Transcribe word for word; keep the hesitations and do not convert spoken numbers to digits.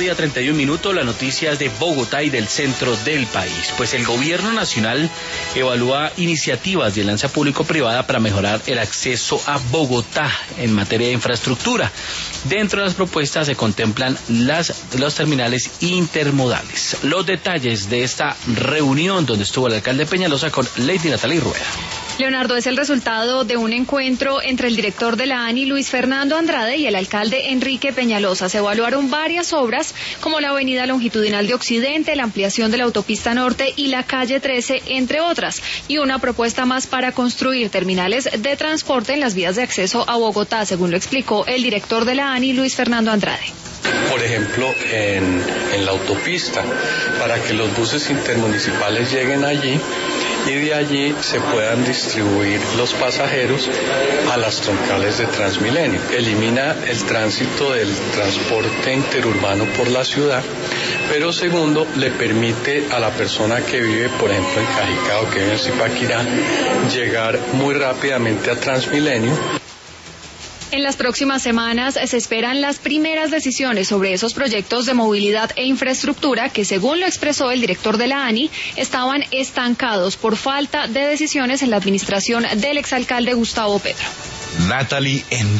mediodía treinta y un minutos, las noticias de Bogotá y del centro del país. Pues el gobierno nacional evalúa iniciativas de alianza público-privada para mejorar el acceso a Bogotá en materia de infraestructura. Dentro de las propuestas se contemplan las, los terminales intermodales. Los detalles de esta reunión donde estuvo el alcalde Peñalosa con Lady Natalia Rueda. Leonardo, es el resultado de un encuentro entre el director de la ANI, Luis Fernando Andrade, y el alcalde Enrique Peñalosa. Se evaluaron varias obras como la avenida longitudinal de Occidente, la ampliación de la autopista norte y la calle trece, entre otras, y una propuesta más para construir terminales de transporte en las vías de acceso a Bogotá, según lo explicó el director de la ANI, Luis Fernando Andrade. Por ejemplo, en, en la autopista, para que los buses intermunicipales lleguen allí y de allí se puedan distribuir los pasajeros a las troncales de Transmilenio. Elimina el tránsito del transporte interurbano por la ciudad, pero segundo, le permite a la persona que vive, por ejemplo, en Cajicá o que vive en Zipaquirá, llegar muy rápidamente a Transmilenio. En las próximas semanas se esperan las primeras decisiones sobre esos proyectos de movilidad e infraestructura que, según lo expresó el director de la ANI, estaban estancados por falta de decisiones en la administración del exalcalde Gustavo Petro. Natalie en